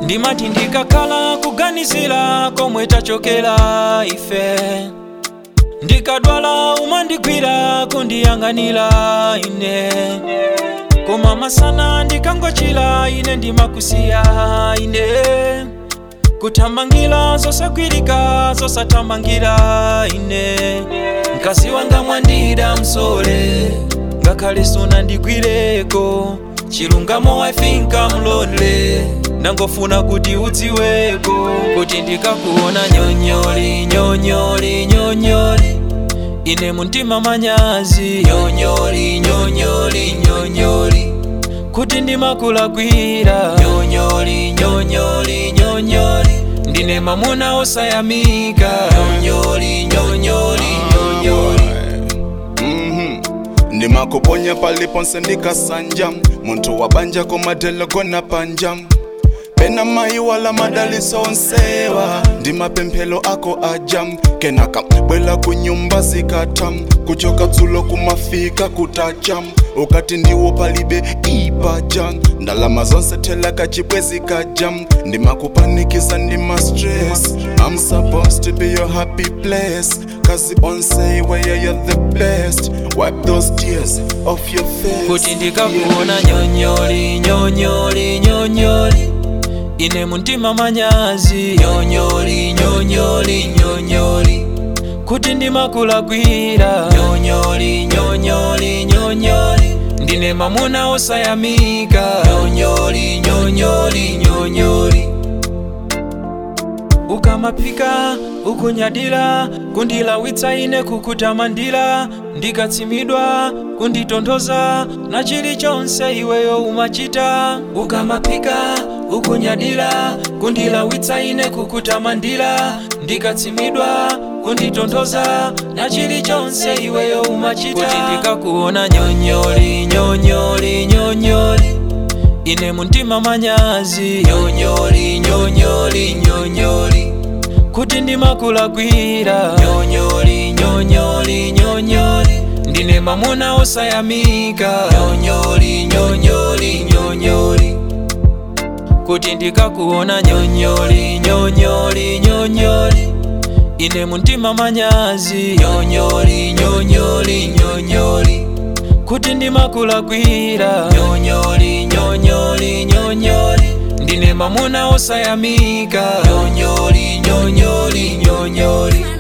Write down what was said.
ndimati ndikakhala kuganizira komwe tachokera ife, ndikadwala umandigwira kundiyang'anira ine, koma masana ndikangochira ine ndimakusiya ine, kuthamangira zosagwirika zosathamangira ine. Mkazi wanga mwandida msole ngakhale sunandigwireko, chilungamo I think I'm lonely, ndangofuna kuti udziweko kuti ndikakuona nyonyoli nyonyoli nyonyoli ine muntima manyazi nyonyoli nyonyoli nyonyoli kuti ndimakulakwira nyonyoli nyonyoli nyonyoli ndine mamuna osayamika nyonyoli nyonyoli nyonyoli. Ndimakuponya paliponse ndikasanja, muntu wabanja komadelo gona panja, pena mai wala madaliso onsewa, ndimapemphelo ako aja, kenaka bwela kunyumba zikata, kuchoka dzulo kumafika kutacha, ukati ndiwo palibe ipaja, ndalama zonse thela kachibwezi kaja, ndimakupanikiza ndima stress, I'm supposed to be your happy place, cause on say where you're the best, wipe those tears off your face. Kuti ndikakuona nyonyoli nyonyoli nyonyoli ine muntima manyazi nyonyoli nyonyoli nyonyoli kuti ndimakulakwira nyonyoli nyonyoli nyonyoli ndine mamuna osayamika nyonyoli nyonyoli nyonyoli. Ukamapika ukunyadira kundilawitsa ine kukutamandira, ndikatsimidwa kunditonthoza na chilichonse iweyo umachita. Ukamapika ukunyadira kundilawitsa ine kukutamandira, ndikatsimidwa kunditonthoza na chilichonse iweyo umachita. Kuti ndikakuona nyonyoli nyonyoli nyonyoli ine muntima manyazi nyonyoli nyonyoli nyonyoli kuti ndimakulakwira nyonyoli nyonyoli nyonyoli ndine mamuna osayamika nyonyoli nyonyoli nyonyoli. Kuti ndikakuona nyonyoli nyonyoli nyonyoli ine muntima manyazi nyonyoli nyonyoli nyonyoli kuti ndimakulakwira nyonyoli nyonyoli nyonyoli ndine mamuna osayamika nyonyoli nyonyoli nyonyoli.